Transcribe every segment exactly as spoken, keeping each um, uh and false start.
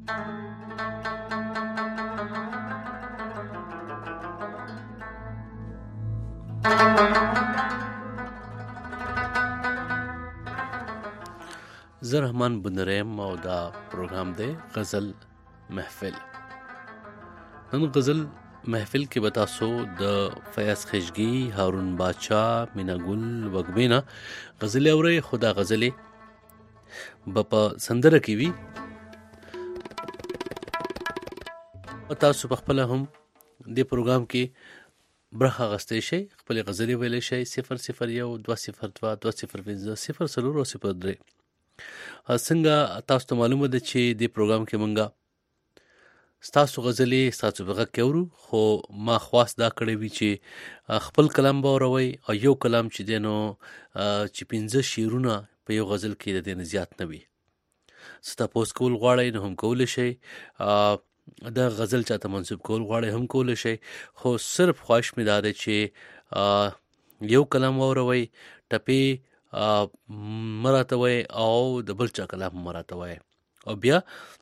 زه رحمان بندریم او دا پروګرام دی غزل محفل. نن غزل محفل کې به تاسو د فیاض خشګي، هارون باچا، مینا ګل وګبینا غزلې اورئ. خو دا غزلې به په سندره کې وي. تاسو په خپله هم دې پروګرام کې برخه اخیستی شئ، خپلې غزلې ویلی شئ. صفر صفر یو دوه صفر دوه دوه صفر پنځه صفر څلور او صفر درې. څنګه تاسو ته معلومه ده چې دې پروګرام کې مونږه ستاسو غزلې ستاسو په غږ کې اورو، خو ما خواست دا کړی وي چې خپل کلام به اوروئ او یو کلام چې دی نو چې پنځه شعرونه په یو غزل کې د دې نه زیات نه وي. څه تپوس کول غواړئ نو هم کولی شئ، دا غزل چاته منسوب کول غواړئ هم کولی شئ. خو صرف خواهش مې دا دی چې یو کلام واوروئ، ټپې مراته وای او د بل چا کلام مراته وای. او بیا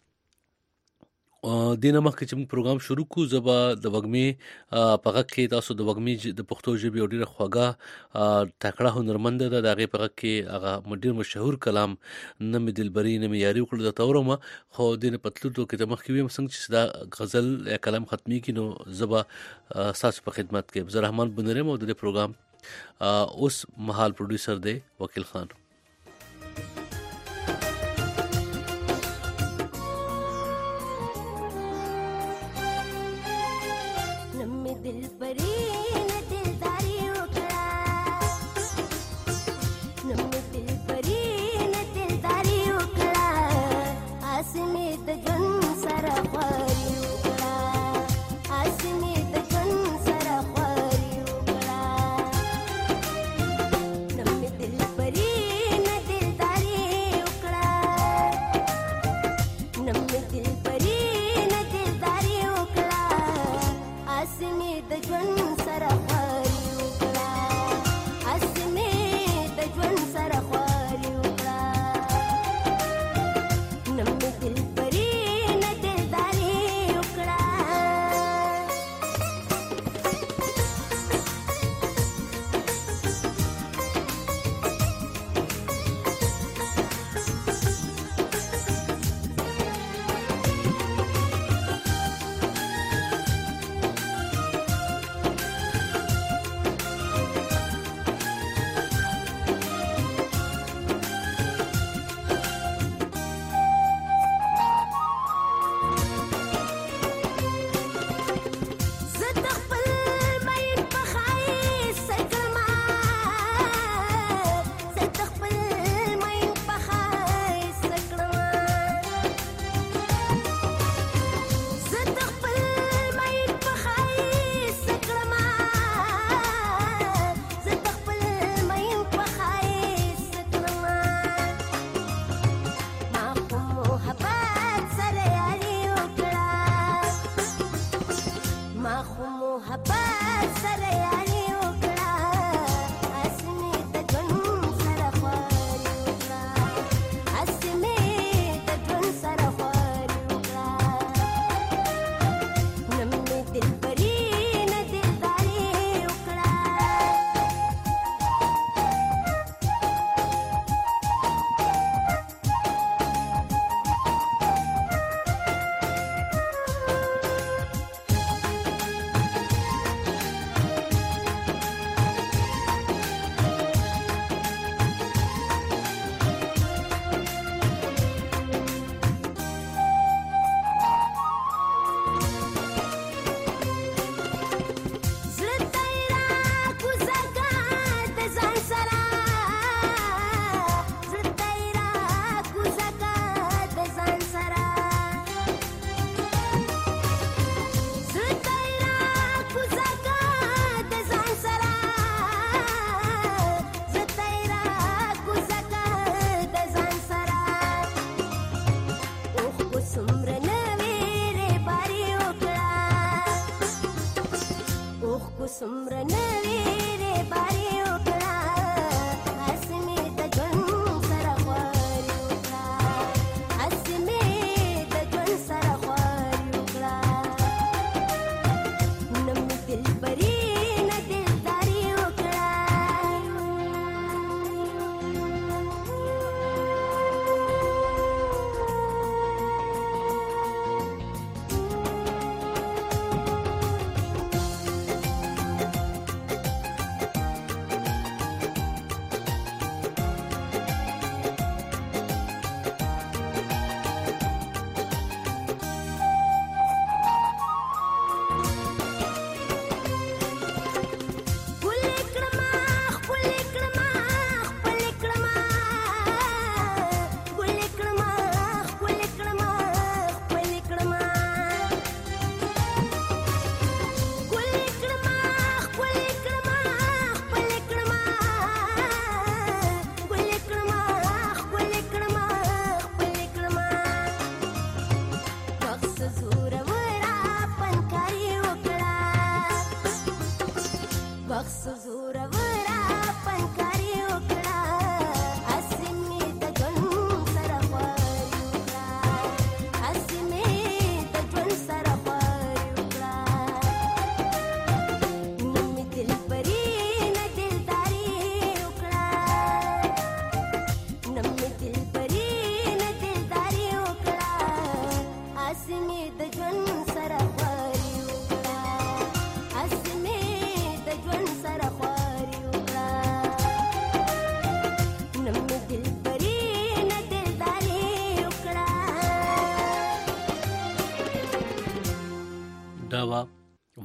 دینه مخکې چې موږ پروګرام شروع کړو، زه به د وږمې په غږ کې تاسو د وږمې د پښتو ژبې یو ډېره خوږه تکړه هنرمنده ده، د هغې په غږ کې هغه ډېر مشهور کلام نه مې دلبري نه مې یاري وکړه درته اورم. خو دینه په تلو کې د مخکې ویم څنګه چې دا غزل یا کلام ختمېږي نو زه به ستاسو په خدمت کې زه رحمان بندر یم او د دې پروګرام اوس مهال پروډیوسر دی وکیل خان. the gun.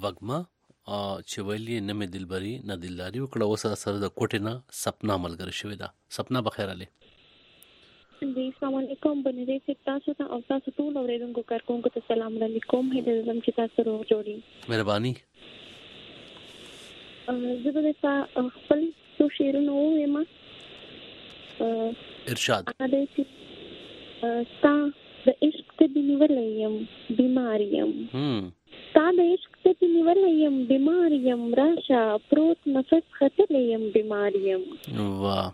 وګما چې ویلي نه مې دلبري نه دلداري وکړه، اوس سره د کوټې نه سپنا ملګری شوې ده. سپنا بخیر علي. جی السلام علیکم. بنری سے تاسو ته او تاسو ټول اوریدونکو کارکونکو ته سلام علیکم. هیله لرم چې تاسو روغ جوړی. مهرباني. زه به تاسو خپل څو شعرونه ووایم. ارشاد. هغه چې ستا د عشق ته نیولې يم بیمار یم. ستا د عشق ته نیولې يم بیمار یم، راشه پروت نفس خطرې یم بیمار یم. واه.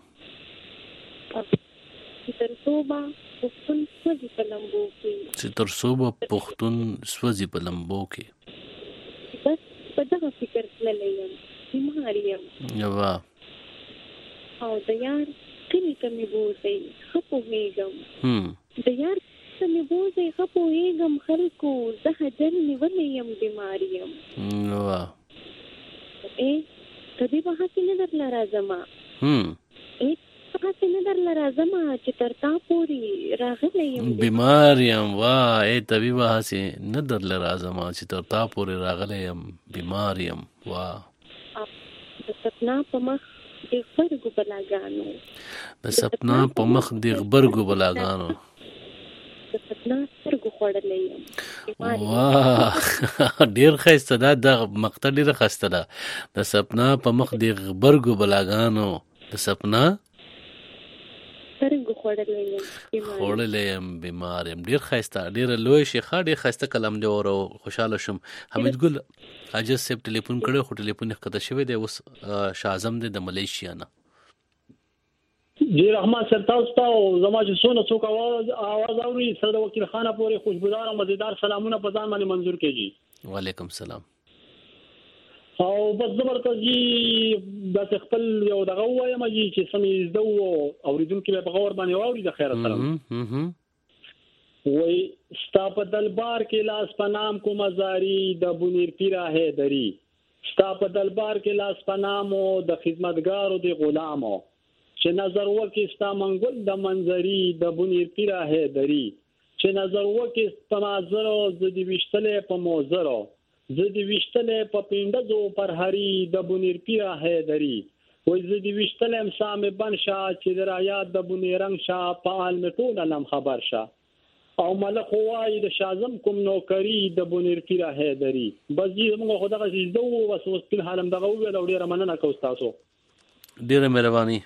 تر صوبه پښتون سوځي په لمبو کې. چې تر صوبه پښتون سوځي په لمبو کې. بس په دغه فکر تللی یم بیمار یم. واه. او د یار کلی ته مې بوځئ ښه پوهېږم. د یار ته مې بوځئ ښه پوهېږم خلکو زه حجر نیولی یم بیمار یم. واه. ای کدی به هسې نه درله راځمه. ای هسې نه درله راځمه چې تر تا پورې راغلی یم بیمار یم. واه. ای طبیبه هسې نه درله راځمه چې تر تا پورې راغلی یم بیمار یم. واه. د سپنا په مخ د غبرګو بلاګانو. د سپنا په مخ د غبرګو بلاګانو. د سپنا سترګو خوړلی یم. واه. ډېر ښایسته ده، دا مقطع ډېره ښایسته ده. د سپنا په مخ د غبرګو بلاګانو. د سپنا سترګو خوړلی یم خوړلی یم بیمار یم. ډېر ښایسته، ډېره لویه شیخه، ډېر ښایسته کلام دی. او خوشحاله شوم. حمید ګل عاجز صاحب ټلیفون کړی خو ټلیفون یې ښکته شوی دی. اوس شاه اعظم دی د ملیشیا نه. جی رحمان صاحب تاسو ته او زما چې څونه څوک اواز اواز اوري سره د وکیل خانه پورې خوشبودار او مزیدار سلامونه په ځان باندې منظور کړي. وعلیکم سلام. او بس زبرته جی د خپل یو دغه وایم جی چې سمې زده او اوریدونکو په غور باندې واوري د خیر سره. وای ستا په دلبار کې لاس پنام کو مزاری د بنیر پیرا ہے دری. ستا په دلبار کې لاس پنامو د خدمتګارو د غلامو. چې نظر وکي ستا منګل د منظری د بنیر پیرا ہے دری. چې نظر وکي په مازرو ز دي وشتلې په موزرو. ز دي وشتلې په پیندزو پر هری د بنیر پیرا ہے دری. وای ز دي وشتلې سام بنشا چې درایات د بنیرنګ شا په عالم ټول علم خبر شا. او ملک وای د شازم کوم نوکری د بنیر پیرا ہے دری. بس دې موږ خدای غږی زده وو بس اوس په حالم دغه ویل او ډیره مننه کوم تاسو. ډیره مهرباني.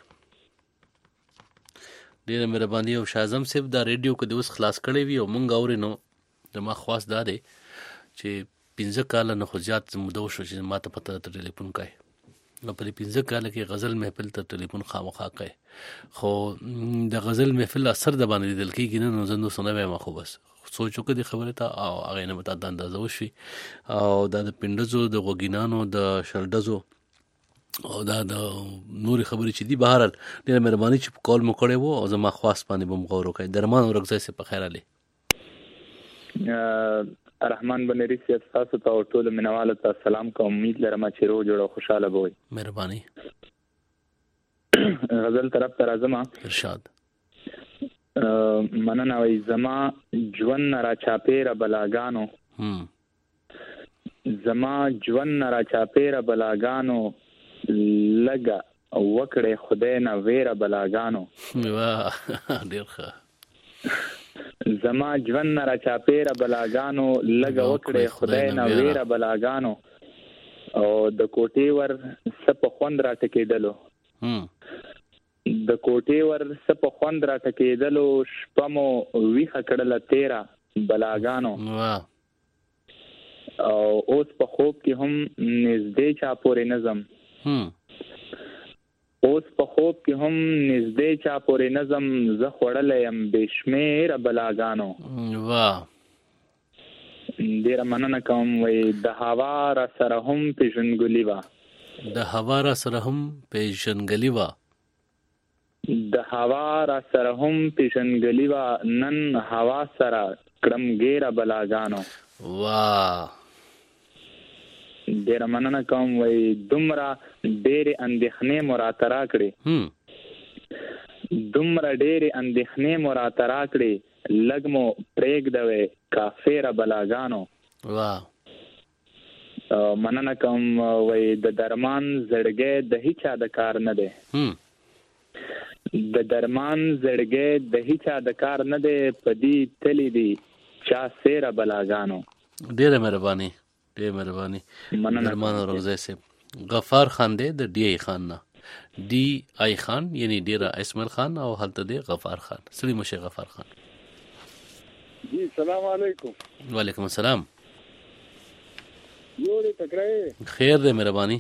ډیره مهرباني. او شاه اعظم صاحب دا ریډیو کې د اوس خلاص کړی وي او مونږ اوري نو زما خواست دا دی چې پنځه کاله نه خو زیات موده وشو چې ما ته پته ته ټلیفون کوي. نو په دې پنځه کاله کې غزل محفل ته ټلیفون خامخا کوي. خو د غزل محفل اثر د باندې لیدل کېږي نه. نو زه نو څه نه وایم، خو بس سوچ وکړه دې خبرې ته او هغې نه به تا د اندازه وشي. او دا د پنډزو د غوږینانو د شلډزو او دا د نورې خبرې چې دي بهرحال ډېره مهرباني چې کال مو کړی و او زما خواست باندې به مو غور وکړئ. درمان ورکزی صاحب په خیر علي. رحمان بنری صاحب تاسو ته او ټولو مینوالو ته سلام کوم. امید لرم چې روغ جوړ او خوشحاله به وئ. مهرباني. غزل طرف ته راځم. ارشاد. مننه. وایي زما ژوند نه راچاپېره بلاګانو. زما ژوند نه راچاپېره بلاګانو. لګه وکړې خدای نه ویره بلاګانو. واه ډېر ښه. زما ژوند نه راچاپېره بلاګانو. لګه وکړې خدای نه ویره بلاګانو. او د کوټې ور څه په خوند راټکېدلو. د کوټې ور څه په خوند راټکېدلو. شپه مو ویښه کړله تېره بلاګانو. او اوس په خوب کې هم نږدې چا پورې نظم. اوس په خوب کې هم نږدې چا پورې نظم. زه خوړلی یم بې شمېره بلاګانو. واه ډېره مننه کوم. وایي د هوا را سره هم پیژنګلي وه. د هوا را سره هم پیژنګلي وه. د هوا را سره هم پیژنګلي وه. نن هوا سره کړم ګیره بلاګانو. واه ډېره مننه کوم. وایي دومره ډېرې اندېښنې مو راته راکړې. دومره ډېرې اندېښنې مو راته راکړې. لږ مو پرېږدوئ کافره بلاګانو. واه مننه کوم. وای د درمان زړګي د هیڅ د کار نه دی. د درمان زړګي د هیڅ د کار نه دی. پدی تلی دی چا سیره بلاګانو. ډیره مهرباني ډیره مهرباني. درمان روزه سي غفار خان دی د ډی ای خان نه. ډی ای خان یعنی ډیره اسماعیل خان او هلته دی غفار خان. سلام مشه غفار خان. جی سلام علیکم. وعلیکم السلام. یو دې تکرای خیر دې مهرباني.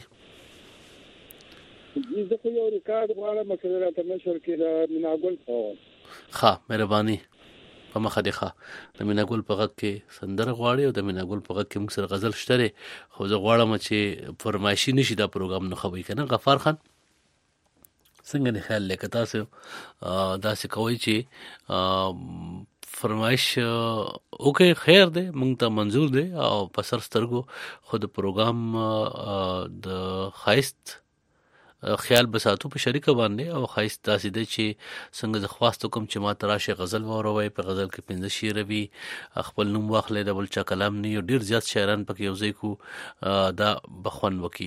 جی زه خو یو ریکارډ غواړم چې راته نشر کې د میناګل په ښه مهرباني په مخه دی. ښه د میناګل په غږ کې سندره غواړي او د میناګل په غږ کې موږ سره غزل شته دی، خو زه غواړم چې فرمایشي نشي دا پروګرام نه خوي کنه. غفار خان څنګه نه خیال لکه تاسو داسې کوي چې فرمایش اوکې خیر دی مونږ ته منظور دی او په سر سترګو خو د پروګرام د خایست خیال بساتو په شریکه باندې او خایست داسې دی چې څنګه زه خواست کوم چې ما تراشه غزل واوروي. په غزل کې پنځه شعر وي، خپل نوم واخلې د بل چا کلام نه یو ډیر زیات شاعران پکې یو ځای کو دا بخون وکي.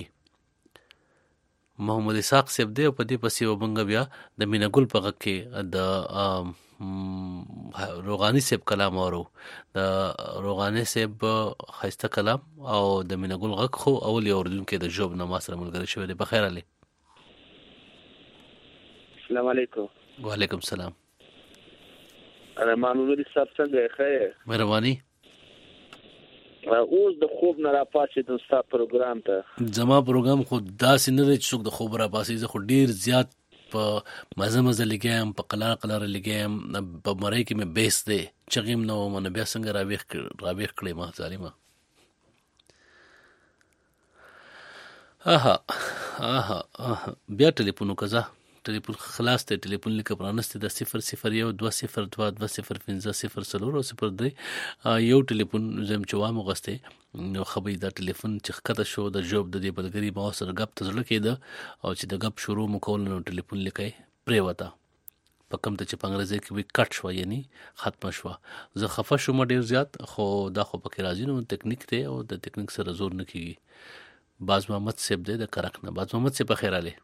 محمد اسحاق صاحب دی او په دې پسې وبنګ بیا د میناګل په غږ کې د روغانی صاحب کلام اورو. د روغانی صاحب خایسته کلام او د میناګل غږ خو اول یو اردن کې د جوب نه ما سره ملګری شوی دی. بخیر علي. السلام علیکم. وعلیکم السلام. رحمان الله صاحب څنګه خیر؟ مهرباني. اوس د خوب نه راپاسې د ستا پروګرام ته زما پروګرام خو داسې نه دی چې څوک د خوب راپاسې. زه خو ډیر زیات په مزه مزه لګیم، په قلار قلار لګیم، په مرۍ کې مې بیس دی چغیم نه ومنه بیا څنګه راویښ راویښ کړې ما ظالمه. آها آها آها بیا ټلیفون وکړه. ټلیفون خلاص دی، ټلیفون لیکه پرانستی د صفر صفر یو دوه صفر دوه دوه صفر پنځه صفر څلور او صفر درې یو ټلیفون زم چې وام غوسته نو خبري دا ټلیفون چې ښکته شو د جوب د دې بلګری ما سره غپ ته زړه کېده او چې د غپ شروع مکول نو ټلیفون لیکي پرې وتا په کوم ته چې په انګریزي کې وی کټ شو یعنی ختم شو. زه خفه شوم ډیر زیات، خو دا خو پکې راځي نو ټیکنیک ته او د ټیکنیک سره زور نه کیږي. باز محمد صاحب دې د کرک نه. باز محمد صاحب بخیر علي.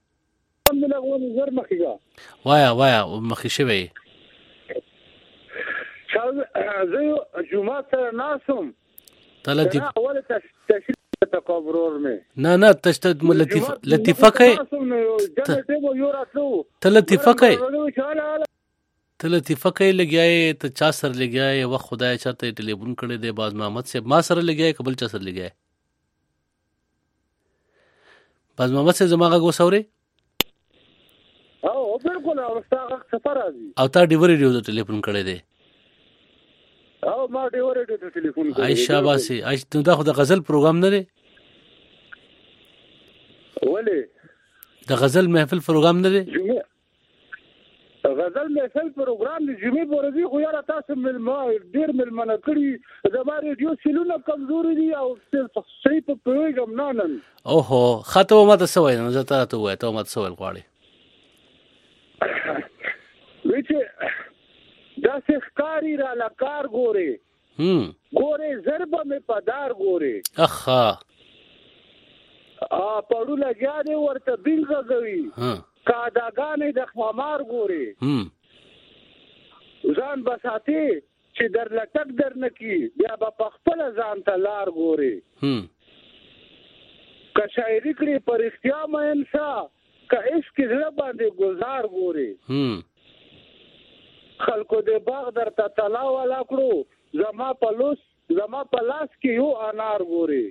وایا وایا مخې شوی زه جمعه سره ناسم تلتی اول تشریف تکبرور مې نه نه تشته لطیفه لطیفه کوي ته لطیفه کوي ته لطیفه کوي لګیاي ته چا سره لګیاي و خدای چاته ټلیفون کړی دی. باز محمد صاحب ما سره لګیاي قبل چا سره لګیاي. باز محمد صاحب زما غو سوري او بالکل او ستاسو سفر راځي او تا ډیور ریډیو ته ټلیفون کړی دی او ما ډیور ریډیو ته ټلیفون کړی. عائشہ باسي عائشہ دا خو د غزل پروګرام نه دی ولې د غزل محفل پروګرام نه دی. غزل محفل پروګرام دی جمعې ورځې خو یاره تاسو ملما ډیر ملمنه کړي زما ریډیو سیلونه کمزوري دي او صحیح په پیغام نه نن اوهو خاطر ما ته سوای نه زه ته ته وای ته ما ته سوال غواړي وچه دا سخکاری را لکار گوره هم گوره ضربه میں پدار گوره اخا آ پڑو لگیا دے ورطا بیل غزوی کاداگانی د خمامار گوره هم ځان بساتی چې در لټک در نکی بیا با پخپل ځان تلار گوره هم که شاعری کری پر اختیام انسا که عشق زړه باندې گزار ګوري هم خلکو د باغ در ته طلا والا کړو زما په لوس زما په لاس کې یو انار ګوري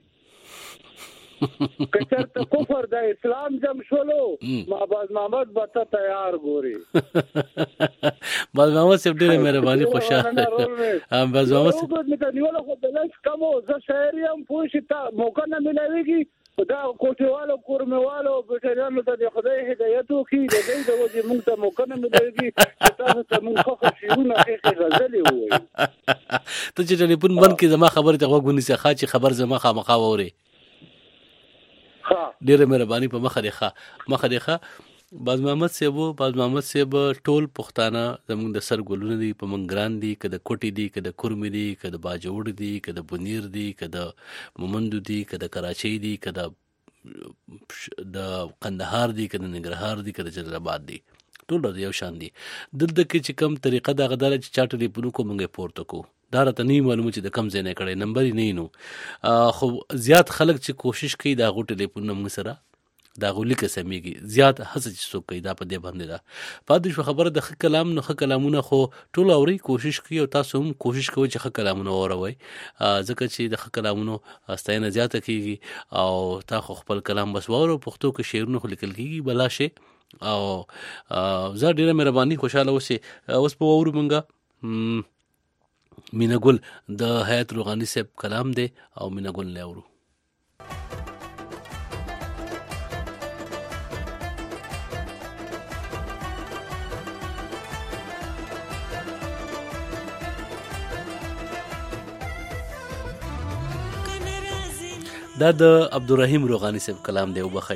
که چېرته کفر د اسلام جم شولو ما باز محمد بته تیار ګوري. باز محمد صاحب ډېره مهرباني خوشاله ام باز محمد صاحب مې نیول خو د لاس کمو زه شاعر یم پوه شي تا موقع نه ملاويږي دا کوټیوالو کورموالو بټریانو ته د خدای هدایت وکړي د دې د وجه موږ ته موقع نه ملایږي تاسو ته موږ خو شیونه کې غزلې وایي ته چې ټلیفون بند کې زما خبره ته وګونی سه خا چې خبر زما خامخا ووري. ها ډیره مهرباني په مخه دی ښه مخه دی ښه باز محمد صاحب باز محمد صاحب ټول پښتانه زموږ د سر ګلونه دي، په من ګران دي، که د کوټي دي، که د کورمي دي، که د باجوړ دي، که د بنیر دي، که د مومندو دي، که د کراچۍ دي، که د د قندهار دي، که د ننګرهار دي، که د جلال آباد دي، ټول د یو شان دي. دلته کې چې کم طریقه دغه دا چې چا ټلیفون کو موږ پورته کو، دا راته نه معلومه چې د کم ځای نه کړی، نمبر یې نه نو. خو زیات خلک چې کوشش کوي د هغو ټلیفونونه موږ سره د هغو لیکه سمیږي، زیات هڅه چې څوک کوي دا په دې باندې ده. پاتې شوه خبره د ښه کلام نو ښه کلامونه خو ټول اورئ، کوشش کوي او تاسو هم کوشش کوئ چې ښه کلامونه واوروئ، ځکه چې د ښه کلامونو ستاینه زیاته کېږي او تا خو خپل کلام بس واورو. پښتو کې شعرونه خو لیکل کېږي بلا شی، او زه ډېره مهرباني خوشحاله اوسې. اوس په واورو مونږه مینا ګل د حیات روغاني صاحب کلام دی او مینا ګل نه اورو. دا د عبدالرحیم روغاني صاحب کلام دی وبخئ.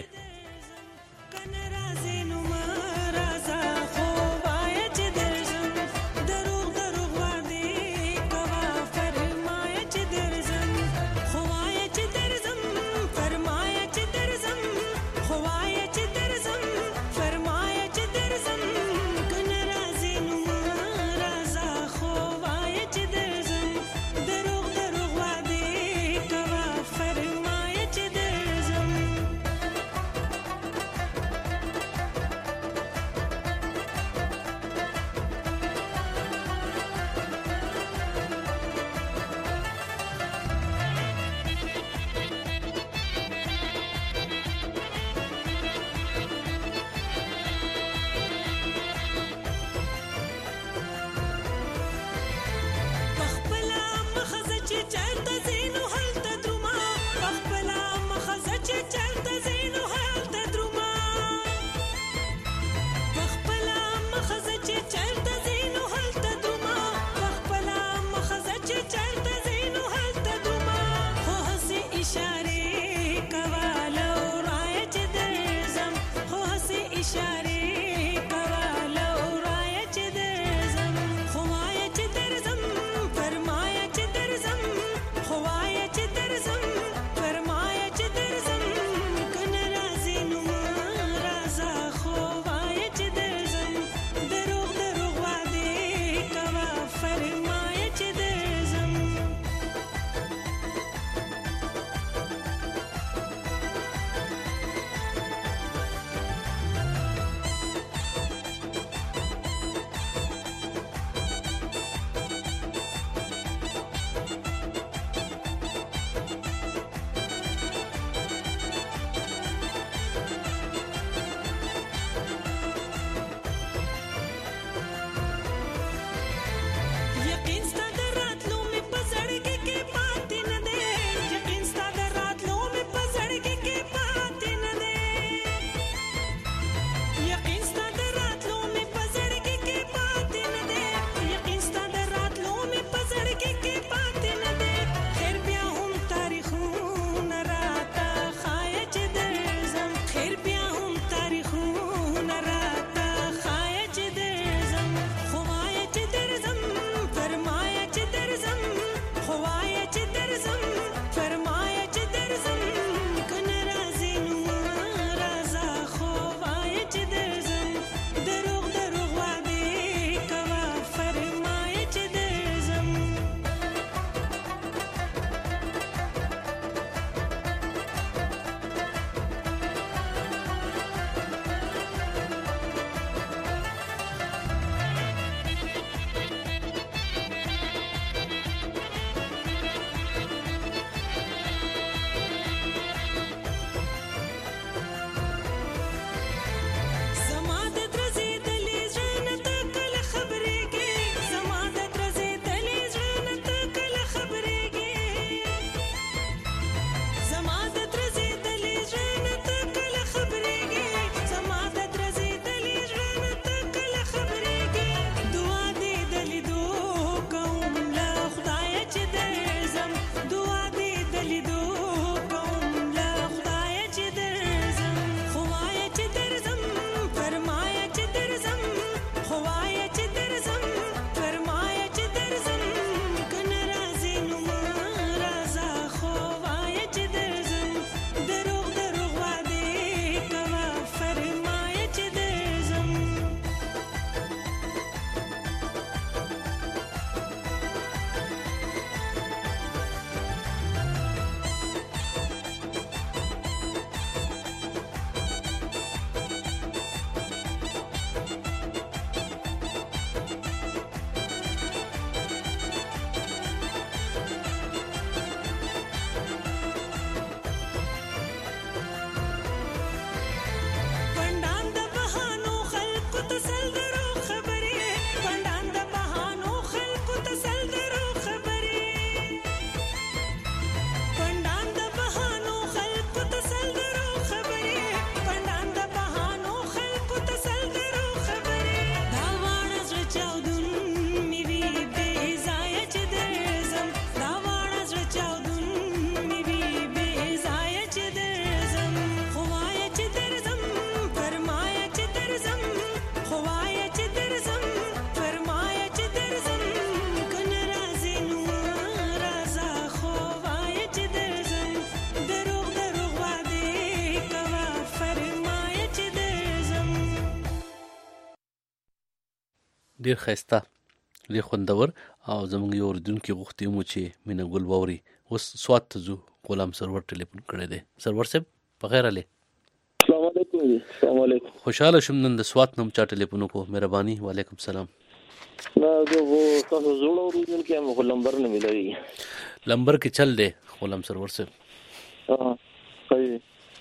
ډیر ښایسته، ډیر خوندور. او زموږ یو اردوونکي غوښتي مو چې مینه ګل واوري. اوس سوات ته ځو. غلام سرور ټلیفون کړی دی. سرور صاحب په خیر علي. السلام علیکم. السلام علیکم. خوشاله شوم نن د سوات نوم چا ټلیفون وکړو. مهرباني. وعلیکم السلام. نه زه خو تاسو زوړ اورېدونکی یم، خو لمبر نه ملایي. لمبر کې چل دی غلام سرور صاحب. ها صحیح.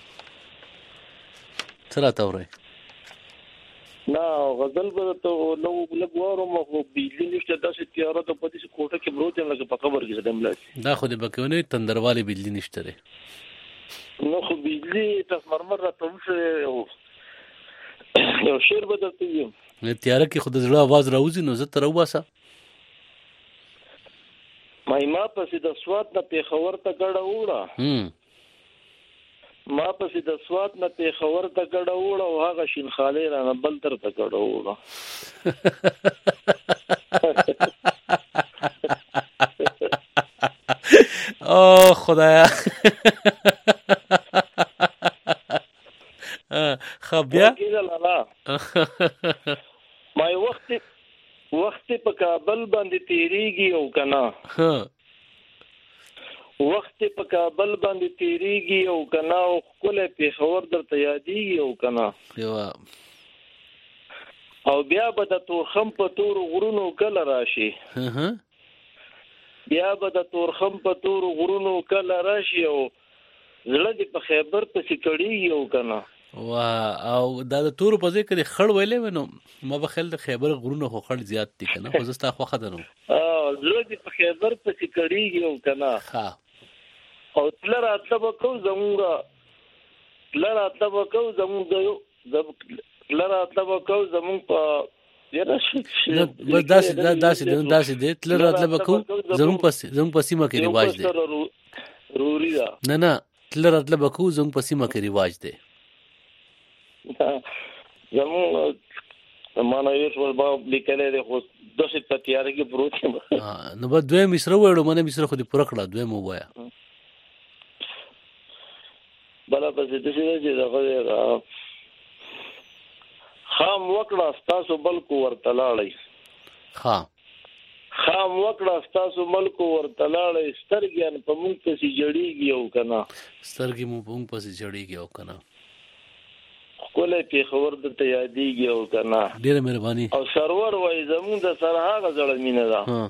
څه راته وایي؟ نه غزل به ته نو لږ واورم، خو بجلي نشته، داسې تیاره ده په دې کوټه کې پروت یم لکه په قبر کې ځم لاس. دا خو دې بکونه تندروالي بجلی نشته دی. نو خو بجلی تاسو مرمر راته وشه یو یو شعر به درته ویم. تیاره کې خو د زړه आवाज راوځي نو زه تر وباسه. مای ما پسې د سوات نه پیښور ته ګډه وړه. هم ما پسې د سوات نه پیښور ته ګډه وړه او هغه شین خالې را نه بل تر ته ګډه وړه. او خدایا. خبیا ما وخت وخت په کابل باندې تیریږي او کنه وخت په کابل باندې تیریږي او کنه او کله پیښور درته یادېږي او کنه او بیا به د تورخم په تور غرونو کله راشي. بیا به د تورخم په تور غرونو کله راشي او زړه دې په خیبر پسې کړي او کنه. وا او دا د تور په ځای کې خړ ویلې ونو ما به خل د خیبر غرونو خو خړ زیات دي کنه، خو زستا خو خدانو اه زړه دې په خیبر پسې کړي او کنه. ها او تل راتله وکاو زموږ تل راتله وکاو زموږ یو تل راتله وکاو زموږ په یره شي بس داسې داسې داسې دې تل راتله وکاو زموږ په زموږ په سیمه کې رواج دی. روري دا نه نه تل راتله وکاو زموږ په سیمه کې رواج دی. زموږ مانه یو څه به لیکلې ده خو داسې په تیاره کې پروت یم. نو به دوی مصر وړو منه مصر خو دې پوره کړه دوی مو وایا بلا پسې د څه چې دا خام وکړه تاسو بلکو ورتلاړی. ها خام وکړه تاسو ملکو ورتلاړی سترګې په مونږ پسې جړېږي او کنه. سترګې مو په مونږ پسې جړېږي او کنه. کوله پیښور درته یادېږي او کنه. ډېره مهرباني. او سرور وای زمون د سره هغه زړه مینه ده. ها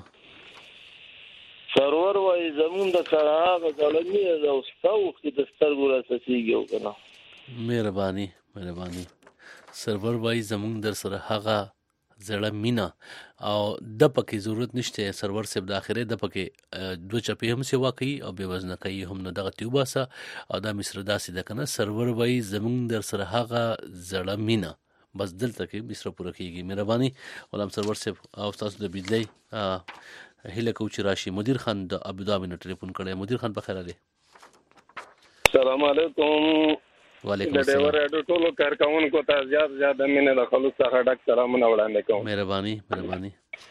سرور وای زمون د سره هغه زړه مینه ده او ستاو کې د سترګو راسېږي او کنه. مهرباني مهرباني. سرور وای زمون در سره هغه زړه مینه او د پکې ضرورت نشته سرور صاحب د اخره د پکې دو چپی هم سیوا کوي او به وزن کوي هم نه دغه تیوباسه او دا مصر داسې د کنه. سرور وای زمون در سره هغه زړه مینه بس دلته کې مصر پوره کیږي. مهرباني غلام سرور صاحب او تاسو د بجلی هله کو چې راشي. مدیر خان د ابوظبي نه ټلیفون کړی. مدیر خان په خیر دی. السلام علیکم. وعلیکم السلام. د ډیور اډو ټولو کارکونکو ته زیات زیات مینه د خلوص څخه ډک سلامونه وړاندې کوم. مهرباني مهرباني.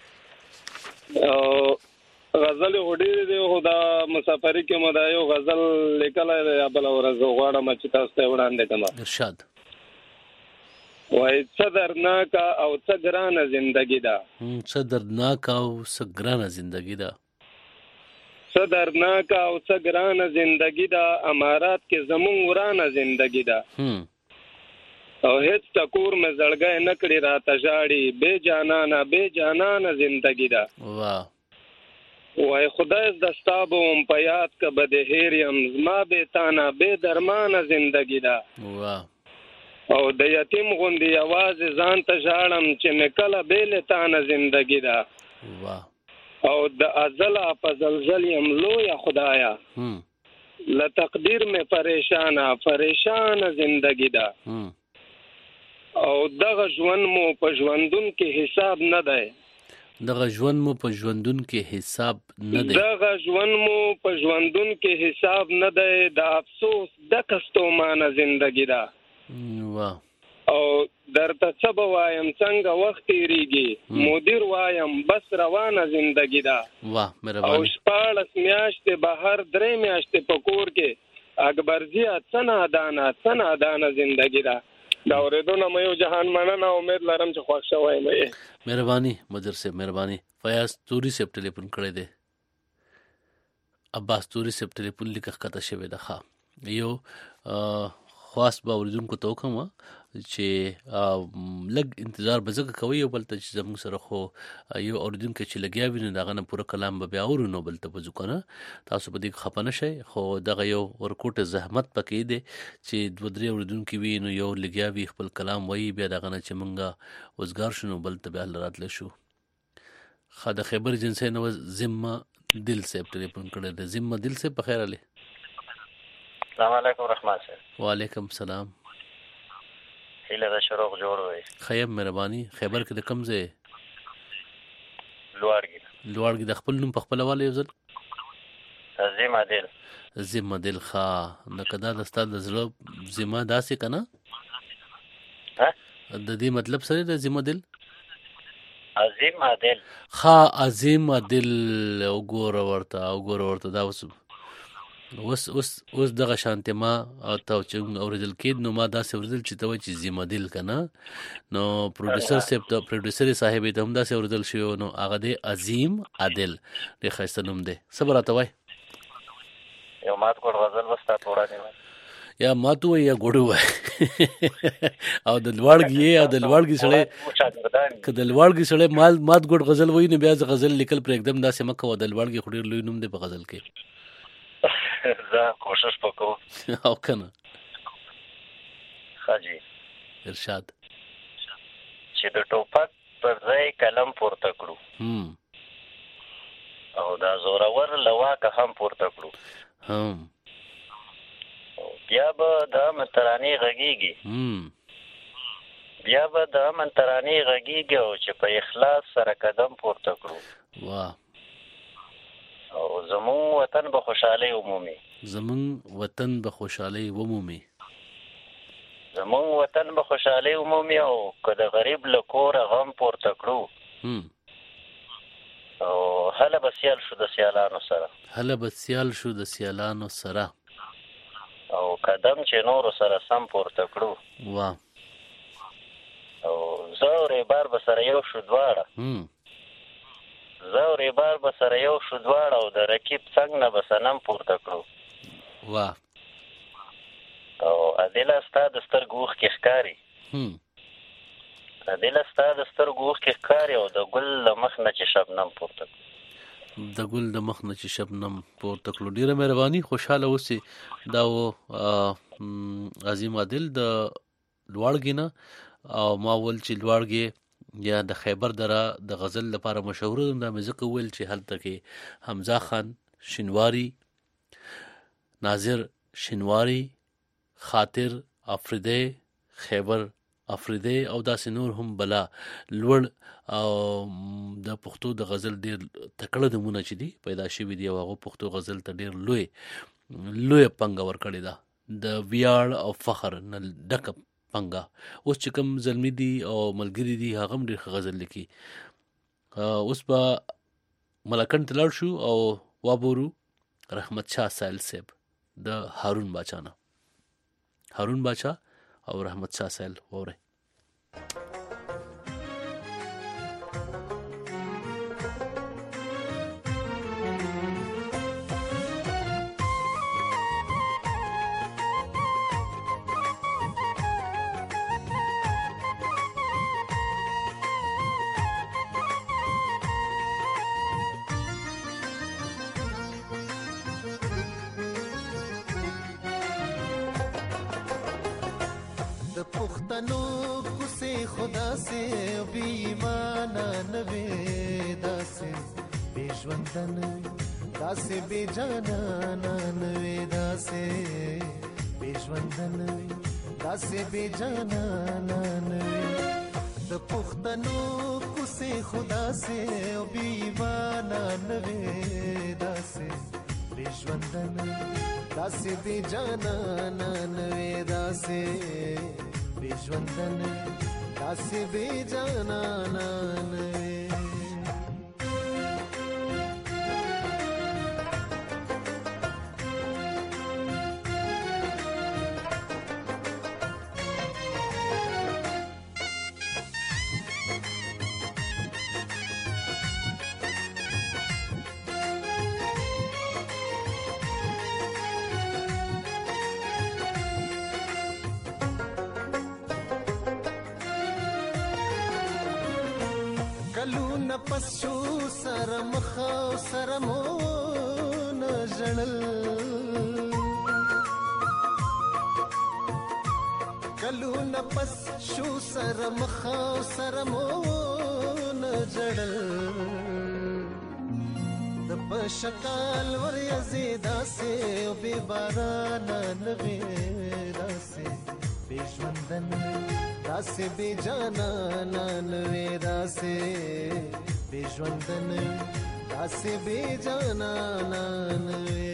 غزل هډې دی خو دا مسافری کې مو دا یو غزل لیکلای دی بل ورځ غواړم چې تاسو ته وړاندې کوم. ارشاد. وای څه درناک او څه ګرانه زندگی ده. څه درناک او څه ګرانه زندگی ده. څه درناک او څه ګرانه زندگی ده امارات کې زمون ورانه زندگی ده. او هیڅ ټکور مې زړګی نه کړی راته ژاړي بے جانانه بے جانانه زندگی ده. واه وای خدای دستا بوم په یاد که به د هیر یم زما بې تانه بې درمانه زندگی ده. واه او د یتیم غوندې یوازې ځان ته ژاړم چې مې کله بې له تانه زندگی ده. واه او د ازله په زلزل یم لویه خدایا له تقدیر مې پریشانه پریشانه زندگی ده. او دغه ژوند مو په ژوندون کې حساب نه دی. دغه ژوند مو په ژوندون کې حساب نه دی. دغه ژوند مو په ژوندون کې حساب نه دی. د افسوس ډکه ستومانه زندگی ده. واه او درته څه به وایم څنګه وخت تېرېږي مدیر وایم بس روانه زندگی ده. واه مهرباني. او شپاړس میاشتې بهر درې میاشتې په کور کې اکبرزیه څه نادانه څه نادانه زندگی ده. دا اوریدونه مې یو جهان مننه امید لرم چې خوښ شوی مې مهرباني مدر صاحب مهرباني فیاض توري صاحب ټلیفون کړی دی عباس توري صاحب ټلیفون لیکه کته شوی ده ښه یو خاص به اوریدونکو ته وکړم چې لږ انتظار به ځکه کوي یو بل ته چې زموږ سره خو یو اوریدونکی چې لګیا وي نو د هغه نه پوره کلام به بیا اورو نو بل ته به ځو که نه تاسو په دې خفه نه شئ خو دغه یو ورکوټ زحمت پکې دی چې دوه درې اوریدونکي وي نو یو لګیا وي خپل کلام وایي بیا د هغه نه چې موږ وزګار شو نو بل ته بیا راتلی شو ښه د خیبر ایجنسۍ نه ذمه دل صاحب ټلیفون کړی دی ذمه دل صاحب په خیر علي السلام علیکم رحمان صاحب وعلیکم السلام هیله د شروق جوړ وي خیم مهرباني خیبر کې د کوم ځای لوړګي لوړګي د خپل نوم په خپله والی یو ځل ذمه دل ذمه دل ښه لکه دا د ستا د زړه ذمه داسې که نه د دې مطلب سره د ذمه دل عظیم عادل ښه عظیم عادل وګوره ورته وګوره ورته دا اوس اوس اوس اوس دغه شانتې ما ته چې اورېدل کېد نو ما داسې اورېدل چې ته وایې چې ذمه دل که نه نو پروډیوسر صاحب ته پروډیوسر صاحب ته هم داسې اورېدل شوی نو هغه دی عظیم عادل ډېر ښایسته نوم دی څه به راته وایې یو مات ګوډ غزل به ستا په وړاندې یا مات ووایي یا ګوډ ووایي او د لوړګي یې او د لوړګي سړی که د لوړګي سړی مال مات ګوډ غزل وایي نو بیا زه غزل لیکل پرېږدم داسې مه کوه د لوړګي خو ډېر لوی نوم دی په غزل کې زه کوشش وکړم او که نه ښه جي ارشاد چې د ټوپک پر ځای قلم پورته کړو او دا زورور له واکه هم پورته کړو هم بیا به د امن ترانې غږېږي بیا به د امن ترانې غږېږي او چې په اخلاص سره قدم پورته کړو واه او زمون وطن به خوشحالي ومومي زمون وطن به خوشحالي ومومي زمون وطن به خوشحالي ومومي او که د غریب له کوره غم پورته کړو او هله به سیال شو د سیالانو سره هله به سیال شو د سیالانو سره او قدم چې نورو سره سم پورته کړو واه او زه او ریبار به سره یو شو دواړه زه او ریبار به سره یو شو دواړه او د رکیب څنګ نه به صنم پورته کړو واه او عدله ستا د سترګو اوښکې ښکاري عدله ستا د سترګو اوښکې ښکاري او د ګل له مخ نه چې شبنم پورته کړو د ګل د مخ نه چې شبنم پورته کړو ډېره مهرباني خوشحاله اوسې دا و عظیم عادل د لوړګي نه او ما ویل چې لوړګي یا د خیبر دره د غزل لپاره مشهور ده دا مې ځکه وویل چې هلته کې حمزه خان شینواري ناظر شینواري خاطر افریدی خیبر افریدی او داسې نور هم بلا لوړ او د پښتو د غزل ډېر تکړه نومونه چې دي پیدا شوي دي او هغه پښتو غزل ته ډېر لوی لویه پنګه ورکړې ده د ویاړ او فخر نه ډکه پنګه اوس چې کوم زلمي دي او ملګري دي هغه هم ډېر ښه غزل لیکي اوس به ملکنډ ته لاړ شو او وابورو رحمت شاه سایل صاحب د هارون باچا نه هارون باچا او رحمت شاه سایل وورئ پختنو کوسه خدا سے بی ایمانا نوے داسے بے ژوندن داسے بے جانانا نوے داسے بے ژوندن داسے بے جانانا نوے د پختنو کوسه خدا سے بی ایمانا نوے داسے بے ژوندن داسې بې جانانا نوې داسې بې ژوندن داسې بې جانانا نوې کلونه پس شو سره مخه سره مو نه ژړل کلونه پس شو سره مخه سره مو نه ژړل د پشکال ور یزیدا سه او به باران نوي داسه بشوندن داسه به جانا نوي داسه بشوندن داسه به جانا نوي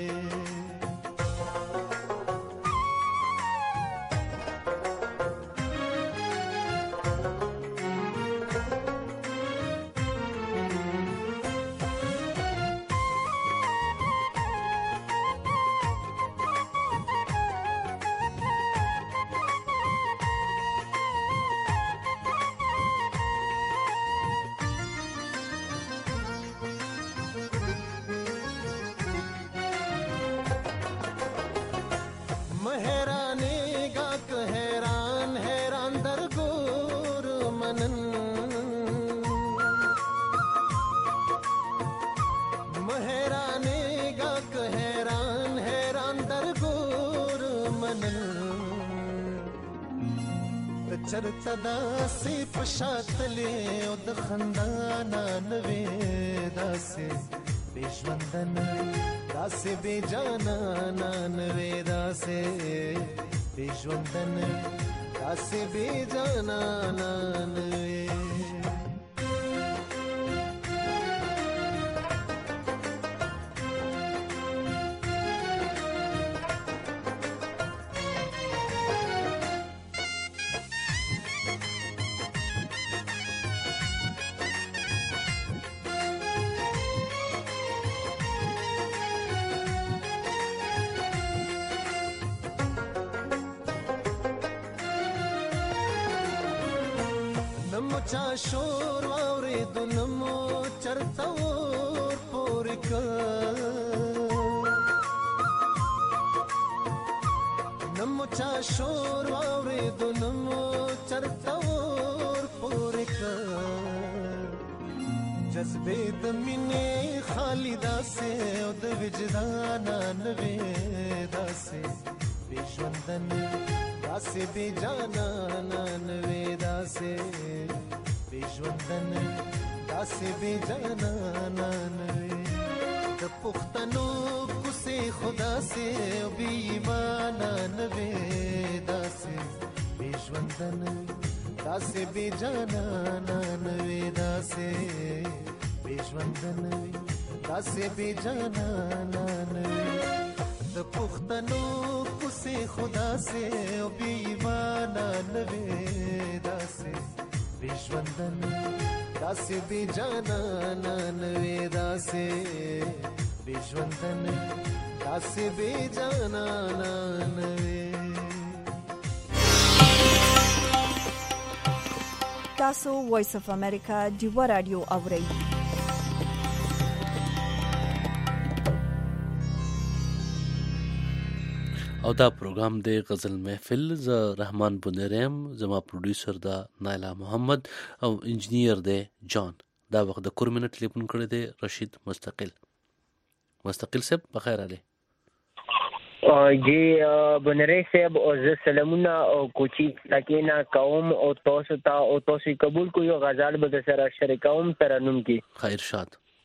چرته داسې پشاتلې او د خندانا نوې داسې بېژوندن داسې بېجانا نوې داسې بېژوندن داسې بېجانا نوې چا شور واورېدو نه مو چرته ور پورې کړ نه مو چا شور واورېدو نه مو چرته ور پورې کړ جذبې د مینې خالي داسې او د وجدان نوې داسې بېژوندن داسې بېجانا نوې داسې بېژوندن داسې بېجانا نوې د پښتنو کوڅې خدا سي او بې ایمانه نوې داسې بېژوندن داسې بېجانا نوې داسې بېژوندن داسې بېجانا نوې د پښتنو کوڅې خدا سي او بې ایمانه نوې داسې بېژوندن داسې بېجانا نوې داسې بېژوندن داسې بېجانا نوې تاسو وایس اف امریکا ډیوا رادیو اورئ او دا پروګرام د غزل محفل ز رحمان بنریم زما پروډوسر دا نایلا محمد او انجینیر دی جان دا وخت د کورمنه ټلیفون کړی دی رشید مستقل مستقل صاحب بخیر علي جی بنری صاحب او ز سلامونه او کوچی لکینا قوم او تاسو ته او تاسو قبول کو یو غزل به سره شریکوم ترنم کی خیر شاد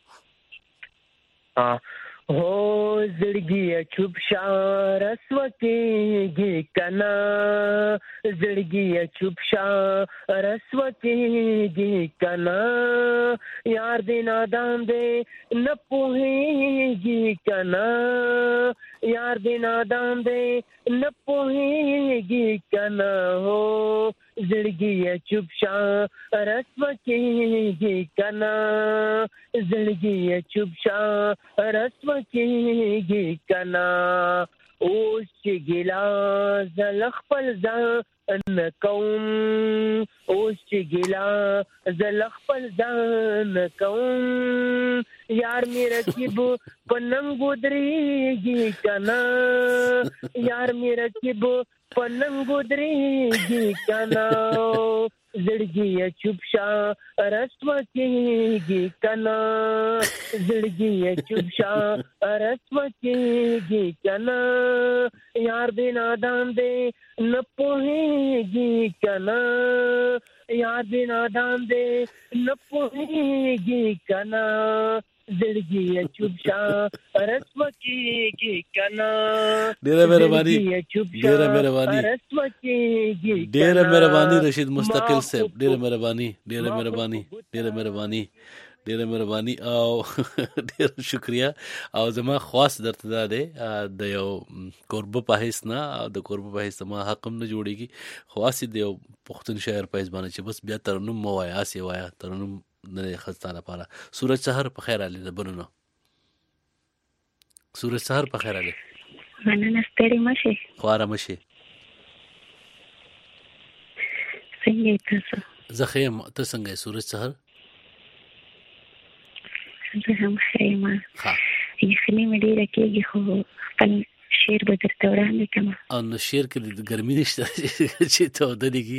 ها हो जिंदगी चुप शार रसवती कना जिंदगी चुप शार रसवती कना यार दिना दाम दे न पोहेगी कना यार दिना दाम दे न पोहेगी कना हो जिंदगी चुप शार रसवती कना जिंदगी चुप शार रसवती कना اوس چې ګلا زلخ پل ځان کوم اوس چې ګلا زلخ پل ځان کوم یار می رکیب پننګ ودرېږي کنا یار می رکیب پننګ ودرېږي کنا زړګي چوپ شا رسوا کېږي کنا زړګي چوپ شا رسوا کېږي کنا یار بنا دام دے نہ پوهېږي کنا یار بنا دام دے نہ پوهېږي کنا زړګي چوپ شا رسوا کېږي کنا ډېره مهرباني ډېره مهرباني ډېره مهرباني رشید مستقل صاحب ډېره مهرباني ډېره مهرباني ډېره مهرباني ډېره مهرباني او ډېر شکریا او زما خاص درته دا دی د یو قربه په حیث نه او د قربه په حیث ما حق هم نه جوړېږي خاص دی یو پښتون شاعر په حیث باندې چې بس بیا ترنم مو وایه هسې وایه ترنم نه دی ښځتا لپاره سورج سحر په خیر علي د بلو نه سورج سحر په خیر علي مننه ستړي مه شئ خواره مه شئ څنګه یې تاسو زه ښه یم ته څنګه یې سورج سحر زه هم ښه یم یخني مې ډېره کېږي خو خپل شعر به درته وړاندې کړم او نو شعر کې د ګرمي نشته چې توده لګي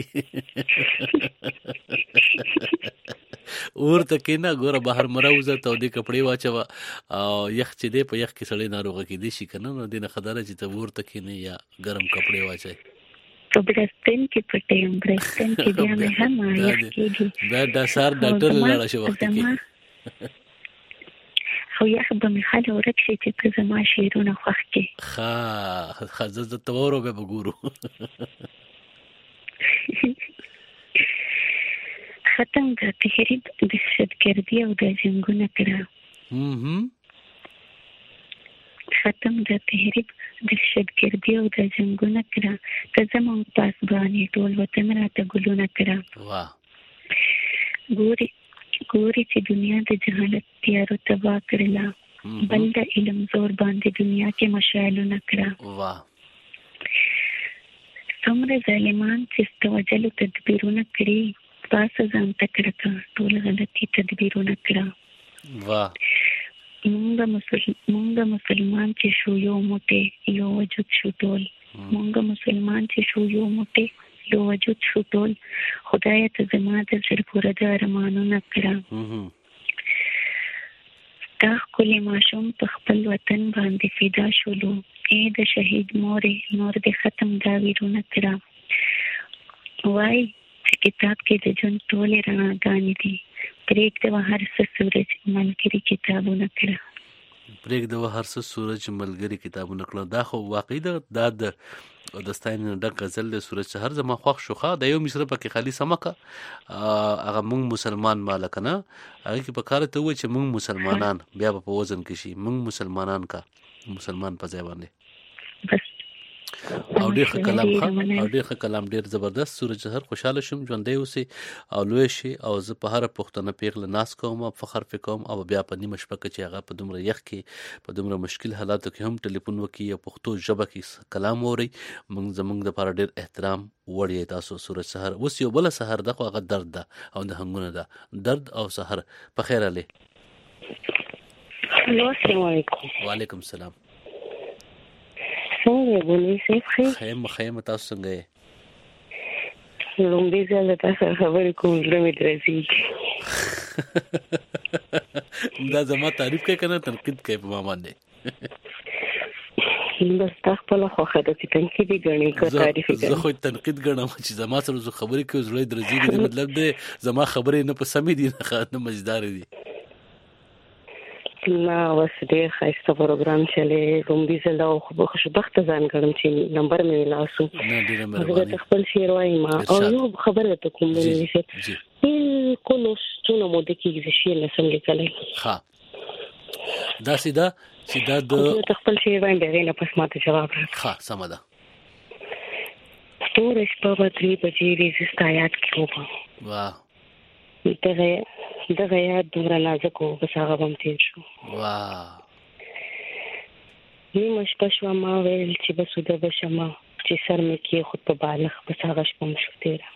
اور ته کېنه ګوره بهر مه راوځه تودې کپړې واچوه او یخ چې دی په یخ کې سړی ناروغه کېدی شي که نه نو دې نه ښه دا ده چې ته اور ته کېنې یا ګرم کپړې واچوې په بړستن کې پټه یم بړستن کې بیا مې هم یخ کېږي بیا دا سهار ډاکټر له لاړه شي وختي کې خو یخ به مې خاله ورک شي چې ته زما شعرونه خوښ کړې ښه ښه زه درته واورو بیا به ګورو ختم د تحریب دهشتګردي او د جنګونه کړه ختم د تحریب دهشتګردي او د جنګونه کړه که زموږ پاسبانې ټول وطن راته ګلونه کړه ګوري ګوري چې دنیا د جهالت تیارو تباه کړله بل د علم زور باندې دنیا کې مشعلونه کړه څومره ظالمان چې ستوجلو تدبیرونه کړي پاسه ځان تکړه کړه ټول غلطي تدبیرونه کړه مونږ مسلمان چې شو یو موټی یو وجود شو ټول مونږ مسلمان چې شو یو موټی یو وجود شو ټول خدای ته زما د زړه پوره د ارمانونه کړه تا ښکلی ماشوم په خپل وطن باندې فدا شولو ای د شهید مورې نور دې ختم دا ویرونه کړه وای کتاب کې د ژوند ټولې رڼاګانې دي پرېږده وه هر څه سورج ملګري کتابونه کړه پرېږده وه هر څه سورج ملګري کتابونه کړه دا خو واقعي ده دا د د ستاینې نه ډک غزل دی سورج سحر زما خوښ شو ښه د یو مصره پکې خالي سمه که هغه موږ مسلمان ماله که نه هغې کې په کار ته ووایي چې موږ مسلمانان بیا به په وزن کې شي موږ مسلمانان که مسلمان په ځای باندې بس او ډېر ښه کلام ښه او ډېر ښه کلام ډېر زبردست سورج سحر خوشحاله شوم ژوندی اوسې او لوی شي او زه په هره پښتنه پیغله ناز کوم او فخر پې کوم او بیا په نیمه شپه کې چې هغه په دومره یخ کې په دومره مشکل حالاتو کې هم ټلیفون وکړي او پښتو ژبه کې کلام واورئ موږ زموږ دپاره ډېر احترام وړ یې تاسو سورج سحر اوس یو بله سحر ده خو هغه درد ده او د هنګونه ده درد او سحر په خیر علي السلام علیکم وعلیکم السلام څنګه بونی صاحب خیر خیم خیم تاسو څنګه یې لومبي ځل تاسو خبرې کوم زړه مې درځي دا زما تعریف کوي کنه تنقید کوي په ما باندې بس تاسو په لخوا خاطر چې تنقید غني کو تعریف کوي زه خو تنقید غنم چې زما سره زو خبرې کوي زړه درځي دي مطلب دی زما خبرې نه په سمې دي نه خاطر مزدار دي نه اوس ډېر ښایسته پروګرام چلې لومبي ځل او خوشبخته ځان ګڼم چې نمبر مې ویلاسو زه خپل شعر وایم او یو خبره ته کوم دی چې بالکل ستونه مو د کېږي چې شعر نه سم لیکلی ښه داسې ده چې دا د خپل شعر وایم د هغې نه پس ماته جواب راکړه ښه سمه ده ستوره شپه به درې بجې وي زه ستا یاد کې وبم دغه دغه یاد دومره نازک و بس هغه به م تېر شو نیمه شپه شوه ما ویل چې بس وده به شمه چې سر مې کېښود په بالښت بس هغه شپه م شو تېره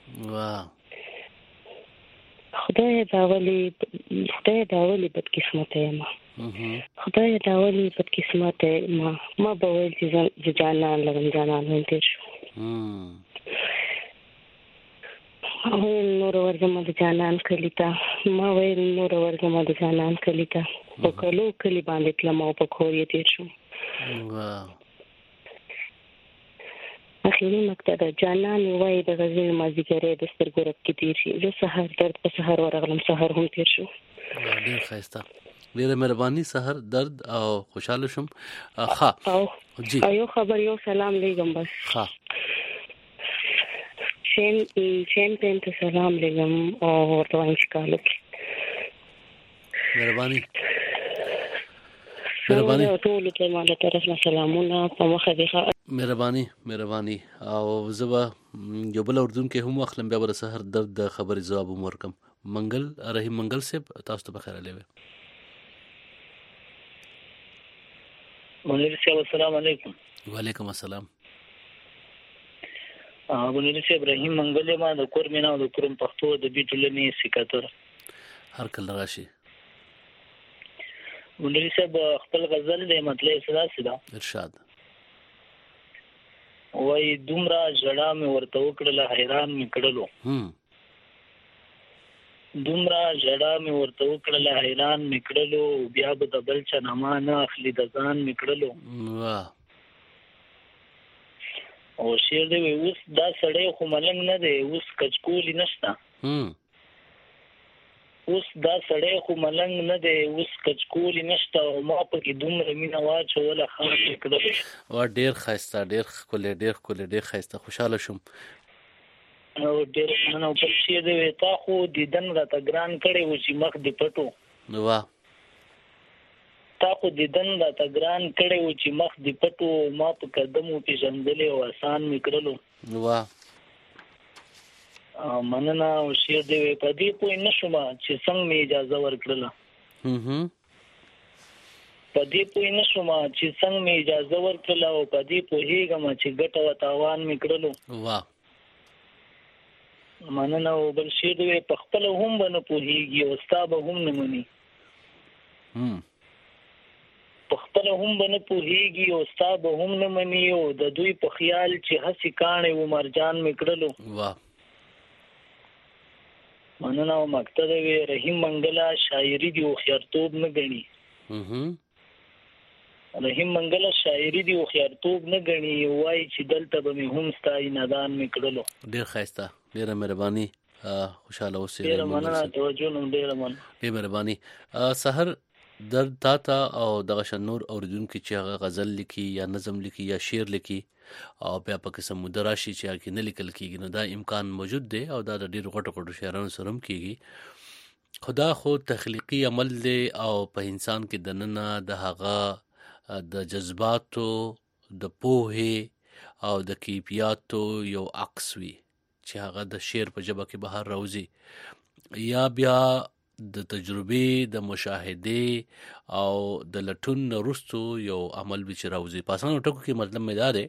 خدایه دا ولې خدایه دا ولې بدقسمته یم خدایه دا ولې بدقسمته یم ما به ویل چې زه جانان لرم جانان هم تېر شو ویل نور ورځم د جانان کلی ته ما ویل نور ورځم د جانان کلی ته په کلو کلی باندې تلم او په کور یې تیر شو. اخیری مقطع د جانان وای د غزل مازیګری د سترګو رب کې تیر شي زه سحر درد په سحر ورغلم سحر هم تیر شو. ډېر ښایسته ډېره مهرباني. سحر درد او خوشاله شم. ښه او جی یو خبر یو سلام لګم بس. ښه شین شین پین ته سلام لګم او ورته وایم چې کالو مهرباني مهرباني ټول ته مال طرف نه سلامونه په مخه دي. مهرباني مهرباني او زبا یو بل اردن کې هم اخلم بیا ور سحر درد د خبري جواب ورکم. منګل رحیم منګل صاحب تاسو ته بخیر علیه. منیر صاحب السلام علیکم. وعلیکم السلام. منیر صاحب رحیم منګل ما د کور مینا د کوم پښتو د بي ټولنې سکاتر هر کله راشي. منیر صاحب خپل غزل د مطلب صدا صدا ارشاد وای دومره جړه مې ورته وکړله حیران مې کړلو هم دومره جړه مې ورته وکړله حیران مې کړلو بیا به د بل چا نامه نه اخلي د ځان مې کړلو. واه او شعر دی اوس دا سړی خو ملنګ نه دی اوس کچکولی نشته. هم اوس دا سړی خو ملنګ نه دی اوس کچکولی نشته او ما پکې دومره مینه واچوله خان کې کړو. وا ډېر ښایسته ډېر ښکلی ډېر ښکلی ډېر ښایسته خوشحاله شوم. او ډېر مننه. په شعر دی تا خو دیدن راته ګران کړی و چې مخ دې پټو. واه تا خو دیدن راته ګران کړی و چې مخ دې پټو ما په قدمو پېژندلې او آسان مې کړلو. واه مننه. او شعر دی په دې پوه نه شوم چې څنګه مې اجازه ورکړله. هم په دې پوه نه شوم چې څنګه مې اجازه ورکړله او په دې پوهېږم چې ګټه او تاوان مې کړلو. واه مننه. او بل شعر دی په خپل هم به نه پوهېږي او ستا به هم نه مني. هم په خپل هم به نه پوهېږي او ستا به هم نه مني او د دوی په خیال چې هسې کاڼې و مرجان مې کړلو. واه مننه. او مقطع دی رحیم منګله شاعري دی هوښیارتوب نه ګڼي. رحیم منګله شاعري دی هوښیارتوب نه ګڼي وایي چې دلته به مې هم ستا نادان مې کړلو. ډېر ښایسته ډېره مهرباني خوشحاله اوسئ. ډېره مننه. توجه نوم ډېره مننه. ډېره مهرباني. سحر درد تا ته او دغه شان نور اوریدونکو چې هغه غزل لیکي یا نظم لیکي یا شعر لیکي او بیا په قسم موده راشي چې هغه نه لیکل کېږي نو دا امکان موجود دی او دا د ډېرو غټو غټو شاعرانو سره هم کېږي. خدا خو تخلیقي عمل دی او په انسان کې دننه د هغه د جذباتو د پوهې او د کیفیاتو یو عکس وي چې هغه د شعر په ژبه کې بهر راوځي یا بیا د تجربې د مشاهدې او د لټون وروستو یو عمل به چې راوځي. په اسانو ټکو کې مطلب مې دا دی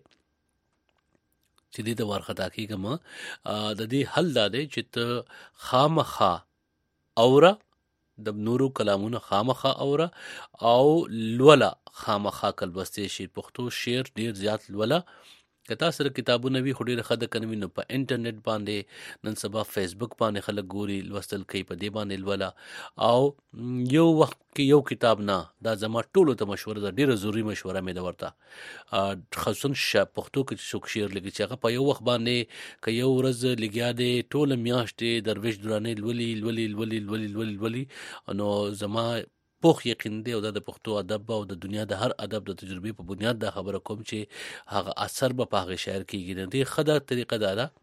چې دې ته وارخطا کېږم د دې حل دا دی چې ته خامخا اوره د نورو کلامونه خامخا اوره او لوله خامخا کلبستې شي. پښتو شعر ډېر زیات لوله که تاسو سره کتابونه وي خو ډېره ښه ده که نه وي نو په انټرنیټ باندې نن سبا فیسبوک باندې خلک ګوري لوستل کوي په دې باندې لوله او یو وخت کې یو کتاب نه دا زما ټولو ته مشوره ده ډېره ضروري مشوره مې ده ورته خصوصا پښتو کې چې څوک شعر لیکي چې هغه په یو وخت باندې که یو ورځ لګیا دی ټوله میاشتې درویش درانې لولي لولي لولي لولي لولي لولي نو زما پوخ یقین دی او دا د پښتو ادب او د دنیا د هر ادب د تجربې په بنیاد دا خبره کوم چې هغه اثر به په هغه شاعر کېږي. نه دې ښه دا طریقه دا ده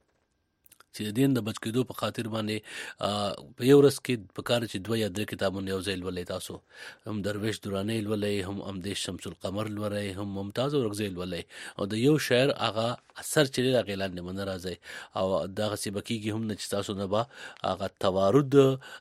چې د دین د بچ کېدو په خاطر باندې په یو ورځ کې په کار چې دوه یا درې کتابونه یو ځای لولئ. تاسو هم درویش درانې لولئ هم امدیش شمس القمر لولئ هم ممتاز اورکزی لولئ او د یو شاعر هغه اثر چې دی هغې لاندې به نه راځئ او دغسې به کېږي هم نه چې تاسو نه به هغه توارد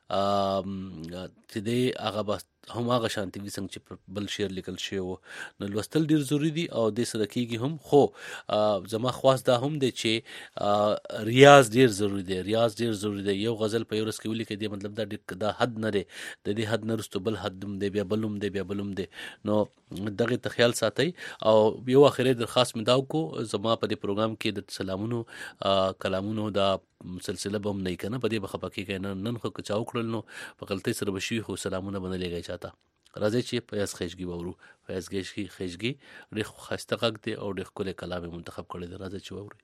چې دی هغه به هم هغه شانتي وي څنګه چې بل شعر لیکل شوی و. نو لوستل ډېر ضروري دي او دې سره کېږي هم. خو زما خواست دا هم دی چې ریاض ډېر ضروري دی. ریاض ډېر ضروري دی. یو غزل په یو ورځ کې ولیکئ دی مطلب دا ډېر دا حد نه دی. د دې حد نه وروسته بل حد هم دی بیا بل هم دی بیا بل هم دی. نو دغې ته خیال ساتئ. او یو اخري درخواست مې دا وکړو زما په دې پروګرام کې د سلامونو کلامونو دا سلسله به هم نه کنه په دې بخپه کې کنه نن خو کچاو کړل نو په غلطي سره بشي خو سلامونه بنلېږي چاته راځي چې پیاز خېشګي وورو پیاز خېشګي خېشګي ډېر خسته غږ دی او ډېر کله کلام منتخب کړی دی راځي چې ووري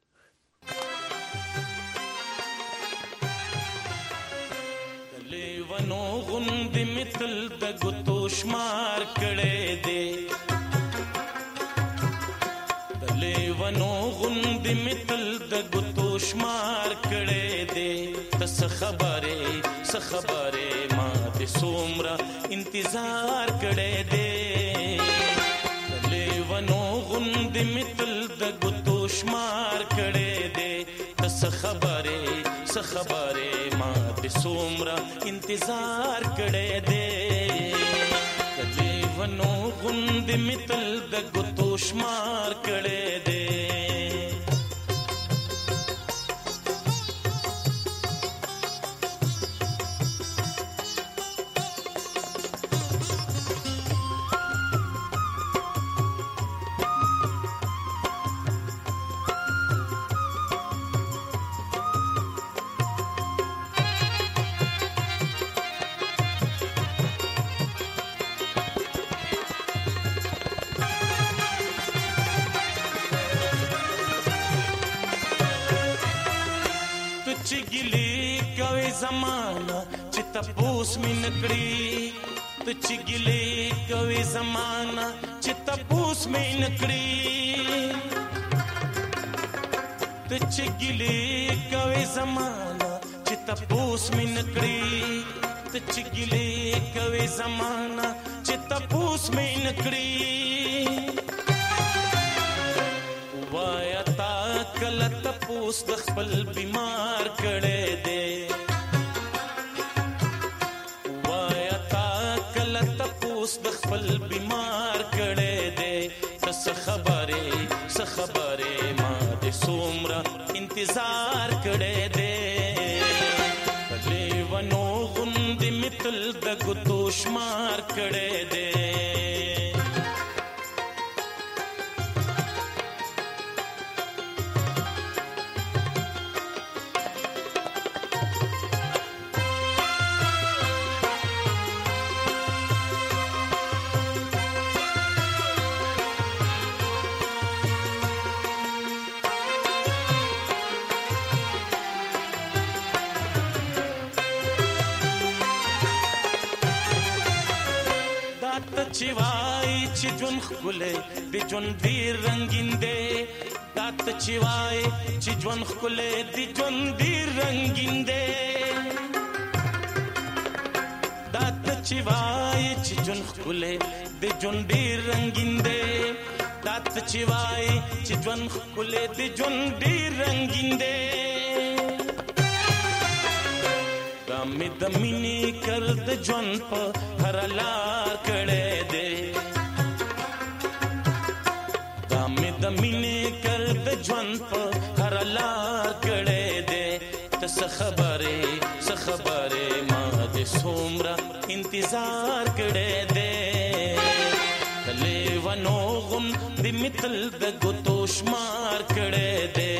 لیوانو غوند مثل د ګوتو شمار کړي دی د لیوانو غوند مثل د ګوتو شمار کړي دی تس خبره س خبره ما د سومره انتظار کړي دی د لیوانو غوند مثل د ګوتو شمار کړي دی تس خبره س خبره ما د سومره انتظار کړي دی د لیوانو غوند مثل د ګوتو شمار کړي دی زمانہ چې تپوس مې نکړي ته چې ګلې کوي زمانہ چې تپوس مې نکړي ته چې ګلې کوي زمانہ چې تپوس مې نکړي ته چې ګلې کوي زمانہ چې تپوس مې نکړي وایا تا کله تپوس د خپل بیمار کړي دے د خپل بیمار کړي دے تس خبره س خبره ما د سومره انتظار کړي دے لیوانو غوند مثل د ګوتو شمار کړي دے چوای چې جون خلې د جون دی رنگین دی دات چوای چې جون خلې د جون دی رنگین دی دات چوای چې جون خلې د جون دی رنگین دی دات چوای چې جون خلې د جون دی رنگین دی دمه دمینی کر د جون په هر لار کړه مینه کر د ژوند په هر لار کړه دې تس خبره س خبره ما د سومره انتظار کړه دې لیوانو غم د مثل د ګوتو شمار کړه دې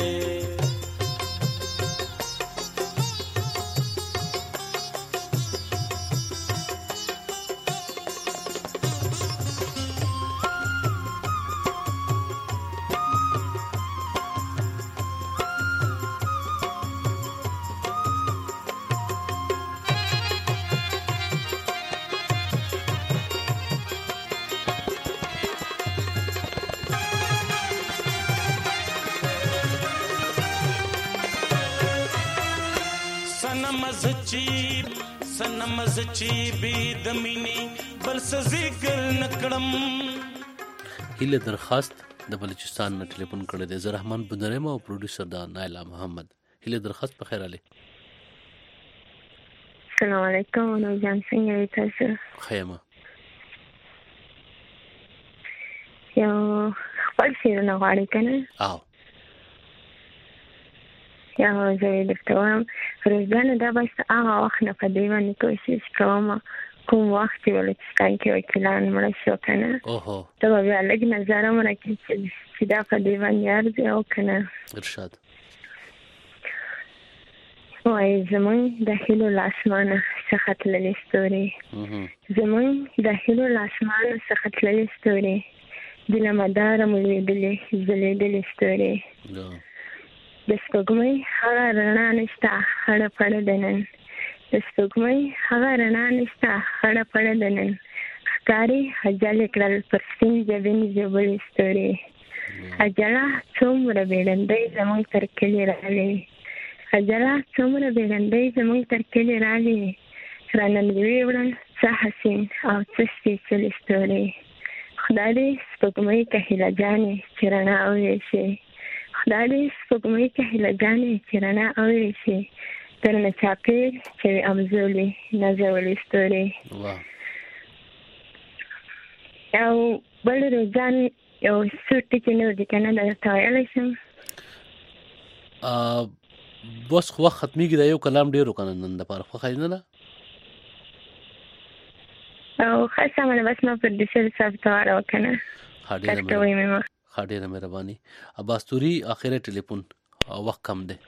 سنم زچی بی دمینی بل ذکر نکړم هله درخواست د بلوچستان نه ټلیفون کړی دی زه رحمان بندرم او پروډوسر دا نایلا محمد هله درخواست په خیر علي السلام علیکم نو جان څنګه یې تاسو خیمه یو خپل شیر نه غواړي کنه او یا زه درته وایم روزانه دا بس هغه وخت نه په دې باندې کوشش کوم کوم وخت چې ولستان کې وکیلان مړ شو کنه اوهو ته بیا لږ نظر مونږ کې چې دا په دې باندې ارزه او کنه ارشاد وای زمون د هیلو لاسمانه څخه تللې ستوري زمون د هیلو لاسمانه څخه تللې ستوري د لمدار مولېدلې زلېدلې ستوري د سپوږمۍ هغه رڼا نشته خړه پړه دنن د سپوږمۍ هغه رڼا نشته خړه پړه دنن ښکاري حجالې کړل پر سپین جبین ژبلې ستوري حجله څومره بیړندۍ زموږ تر کلي راغلې حجله څومره بیړندۍ زموږ تر کلي راغلې راننګوي وړل څه حسین او څه سپېڅلې ستوري خدای دې سپوږمۍ که هیله جانې چې رڼا وویشي خدای دې سپوږمۍ که هیله جانې چې رڼا وویشي درنه چاپېر چې وي امزولې نازولې ستوري او بل روزان یو څو ټکي نور دي که نه درته ویلی شم بس خو وخت ختمېږي دا یو کلام ډېر و که نه نن دپاره خوښه نه ده او ښه سمه ده بس ما پروډیوسر صاحب ته واړوه که نه کټ کوئ مې مخ ښه ډېره مهرباني عباس توري آخره ټلیفون وخت کم دی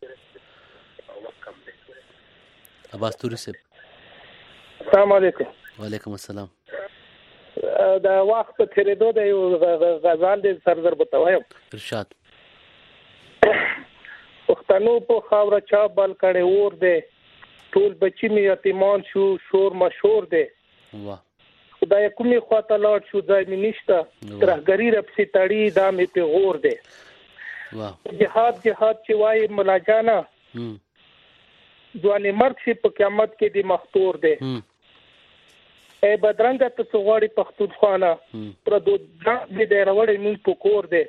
عباس توري صاحب السلام علیکم وعلیکم السلام د وخت په تېرېدو د یو غزل دی سر ضربته وایم ارشاد پښتنو په خاوره چا بل کړی اور دی ټول بچي مې یتیمان شو شور مشهور دی خدای کومې خواته لاړ شو ځای مې نشته ترهګري رپسې تړي دا مې پیغور دی جهاد جهاد چې وایي ملا جانه ځوانې مرګ شي په قیامت کې دی مختور دی ای بدرنګه ته څه غواړي پښتونخوانه پردو دې دی راوړی مونږ په کور دی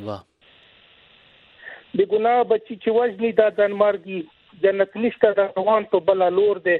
د ګناه بچي چې وژني دا ځانمرګي جنت نشته د روان په بله لور دی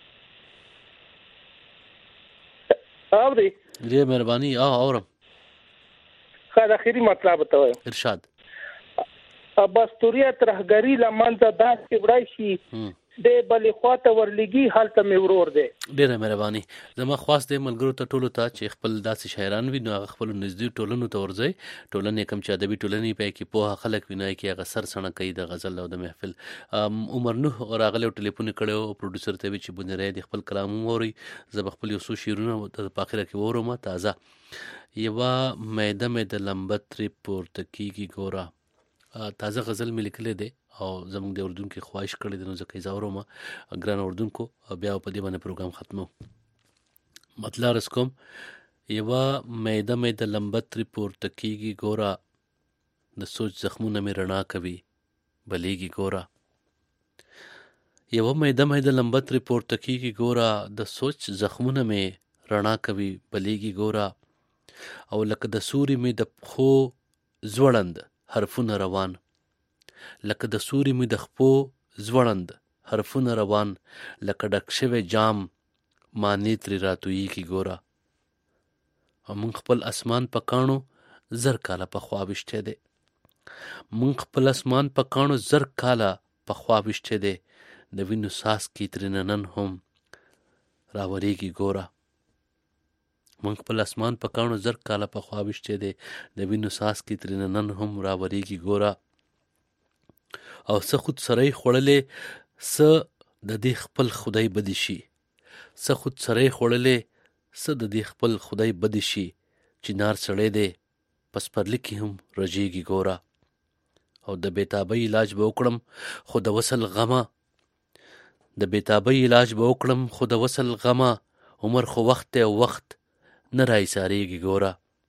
اوري ډېره مهرباني اورم ښه د اخري مطلب ته وایم ارشاد عباس توري ترهګري له منځه داسې وړی شي د بلې خواته ورلګي هلته مې ورور دی ډېره مهرباني زما خواست دی ملګرو ته ټولو ته چې خپل داسې شاعران وي نو هغه خپلو نږدې ټولنو ته ورځئ ټولنې کوم چې ادبي ټولنې پای کې پوهه خلک وي نو کې هغه سر سڼه کوي د غزل او د محفل عمر نوح راغلی او ټلیفون یې کړی و پروډیوسر ته وي چې بونیری د خپل کلام واورئ زه به خپل یو څو شعرونه په اخره کې واورم تازه یوه میده میده لمبه ترې پورته کېږي ګوره تازه غزل مې لیکلی دی او زموږ د اردون کې خواهش کړی دی نو ځکه یې زاورم ګران اردونکو بیا په دې باندې پروګرام ختمو مطلع عرض کوم یوه میده میده لمبه ترې پورته کېږي ګوره د سوچ زخمونه مې رڼا کوي بلیږي ګوره یوه میده میده لمبه ترې پورته کېږي ګوره د سوچ زخمونه مې رڼا کوي بلیږي ګوره او لکه د سوري مې د پښو زوړند حرفونه روان لکه د سوري مې د خپو زوړند حرفونه روان لکه ډک شوی جام معنی ترې راتویږي ګوره او موږ خپل اسمان په کاڼو زر کاله پخوا ویشتی دی موږ خپل اسمان په کاڼو زر کاله پخوا ویشتی دی د وینو څاڅکي ترېنه نن هم راورېږي ګوره موږ خپل اسمان په کاڼو زر کاله پخوا ویشتی دی د وینو څاڅکي ترېنه نن هم راورېږي ګوره او څه خود سری خوړلې څه د دې خپل خدای بدی شي څه خود سری خوړلې څه د دې خپل خدای بدی شي چنار سړی دی پس پرلی کې هم رژېږي ګوره او د بېتابۍ علاج به وکړم خو د وصل غمه د بېتابۍ علاج به وکړم خو د وصل غمه عمر خو وخت دی او وخت نه راایسارېږي ګوره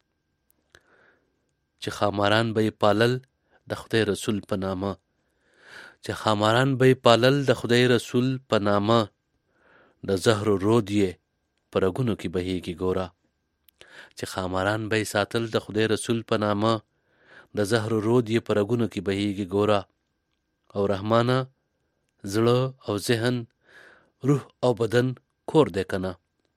چې خاماران به یې پالل د خدای رسول په نامه چې خاماران به یې پالل د خدای رسول په نامه د زهر و رود یې په رګونو کې بهیږي ګوره چې خاماران به یې ساتل د خدای رسول په نامه د زهر و رود یې په رګونو کې بهیږي ګوره او رحمانه زړه او ذهن روح او بدن کور دی که نه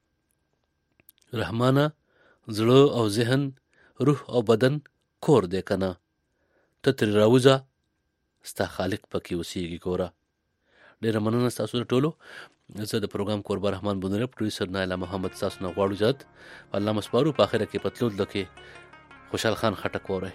رحمانه زړه او ذهن روح او بدن کور دی که نه ته ترې راوځه ستا خالق پکې اوسېږي ګوره ډېره مننه ستاسو د ټولو زه د پروګرام کوربه رحمان بونری پروډیوسر نایله محمد ستاسو نه غواړو اجازت الله مسپارو په اخره کې پتلود لکې خوشحال خان خټک وورئ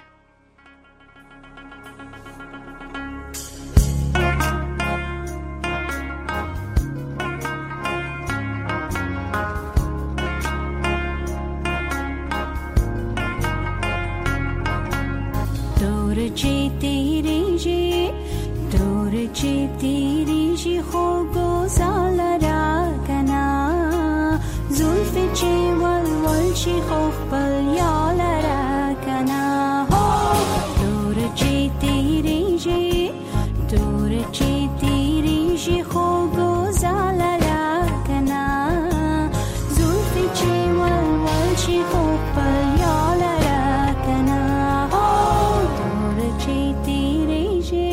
چې تیریږي دور چې تیریږي خو ګوزال را کنا زلف چې ول ول شي خو خپل یال را کنا دور چې تیریږي دور چې تیریږي خو ګوزال را کنا زلف چې ول ول شي خو خپل یال را کنا دور چې تیریږي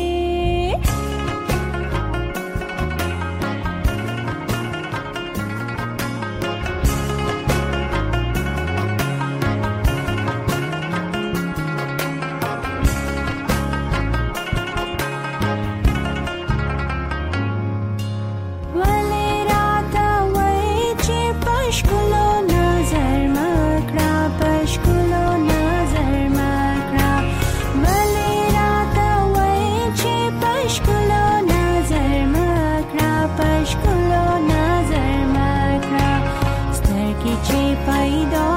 پیدا